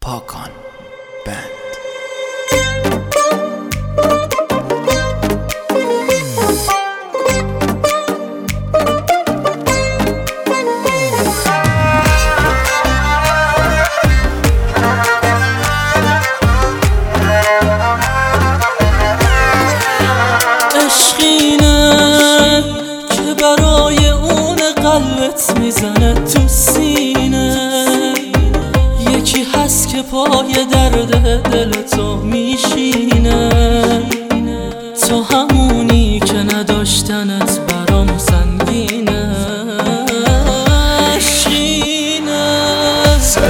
پاکان بند. عشقینه که برای اون قلبت میزنه تو سینه، یکی هست که پای درد دلتو میشینه، تو همونی که نداشتنت برام سنگینه. عشقینه صد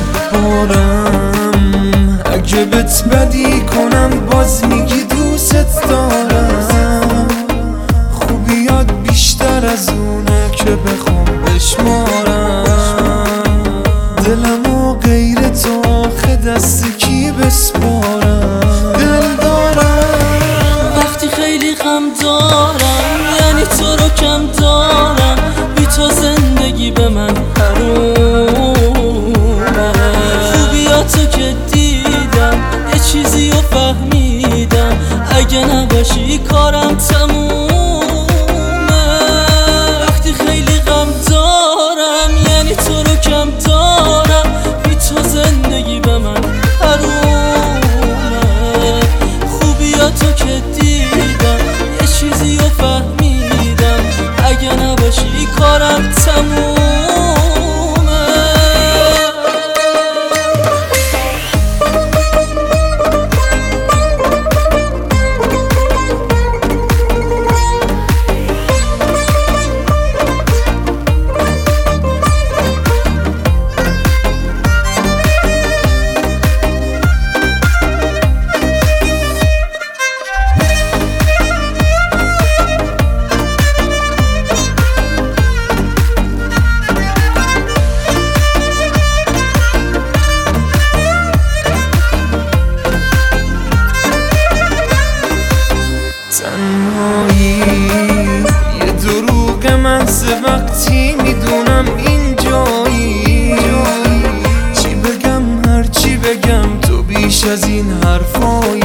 بارم اگه بهت بدی کنم باز میگی دوست دارم، خوبیات بیشتر از اونه که بخوام بشمارم، دلمو غیر تو آخه دست کی بسپارم. دل دارم وقتی خیلی غم دارم، یعنی تو رو کم دارم، بی تو زندگی به من حرومه. خوبیاتو که دیدم یه چیزی رو فهمیدم، اگه نباشی کارم تمومه. وقتی خیلی غم دارم، یعنی تو رو کم دارم، بی تو زندگی به من حرومه. خوبیاتو که دیدم یه چیزی رو فهمیدم، اگه نباشی کارم تمومه. تنهایی یه دروغ محض وقتی میدونم اینجایی، چی بگم هر چی بگم تو بیش از این حرفایی.